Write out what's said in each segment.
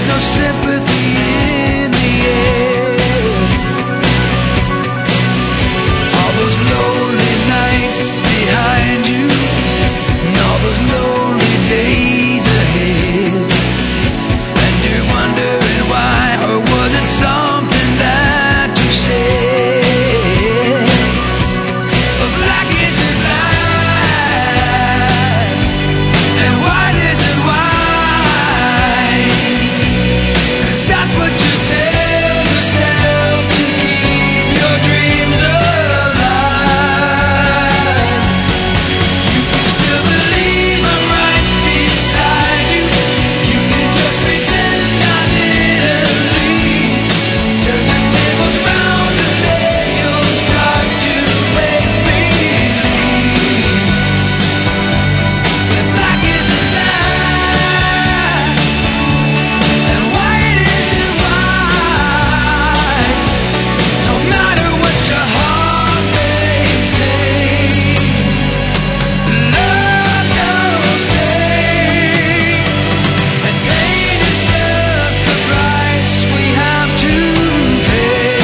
no sympathy in the air. All those lonely nights behind you, and all those lonely days ahead. And you're wondering why, or was it something that you said? But black isn't black, and white isn't white, 'cause that's what you tell yourself to keep your dreams alive. You can still believe I'm right beside you. You can just pretend I didn't leave. Turn the tables round and then you'll start to make believe that black isn't black, and white isn't white. No matter what your heart may say, love don't stay, and pain is just the price we have to pay.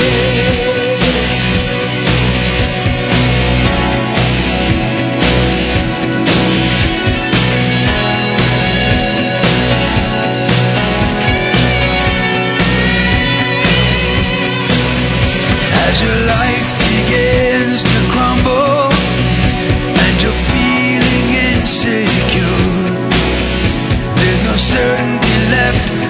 As your life begins to crumble and you're feeling insecure, there's no certainty left